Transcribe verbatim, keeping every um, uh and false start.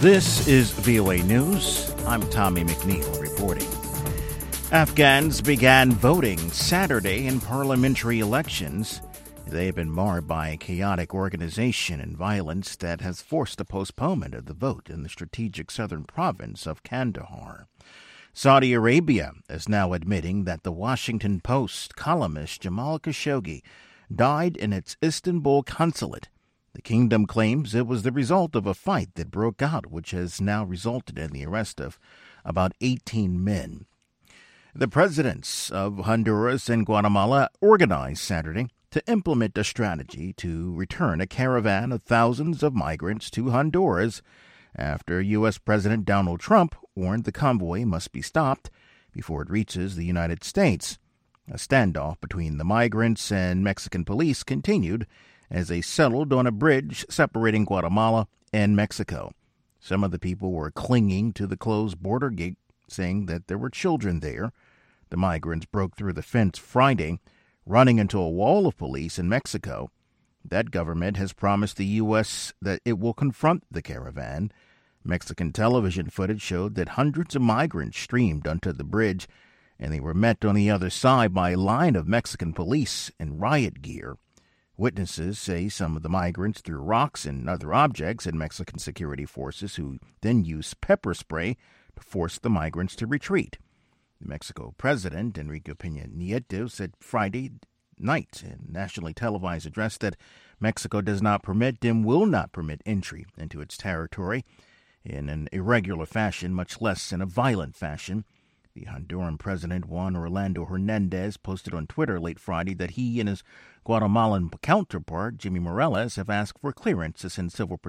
This is V O A News. I'm Tommy McNeil reporting. Afghans began voting Saturday in parliamentary elections. They have been marred by chaotic organization and violence that has forced a postponement of the vote in the strategic southern province of Kandahar. Saudi Arabia is now admitting that the Washington Post columnist Jamal Khashoggi died in its Istanbul consulate. The kingdom claims it was the result of a fight that broke out, which has now resulted in the arrest of about eighteen men. The presidents of Honduras and Guatemala organized Saturday to implement a strategy to return a caravan of thousands of migrants to Honduras after U S. President Donald Trump warned the convoy must be stopped before it reaches the United States. A standoff between the migrants and Mexican police continued as they settled on a bridge separating Guatemala and Mexico. Some of the people were clinging to the closed border gate, saying that there were children there. The migrants broke through the fence Friday, running into a wall of police in Mexico. That government has promised the U S that it will confront the caravan. Mexican television footage showed that hundreds of migrants streamed onto the bridge, and they were met on the other side by a line of Mexican police in riot gear. Witnesses say some of the migrants threw rocks and other objects at Mexican security forces, who then used pepper spray to force the migrants to retreat. The Mexico president, Enrique Peña Nieto, said Friday night in a nationally televised address that Mexico does not permit and will not permit entry into its territory in an irregular fashion, much less in a violent fashion. The Honduran president, Juan Orlando Hernandez, posted on Twitter late Friday that he and his Guatemalan counterpart, Jimmy Morales, have asked for clearance to send civil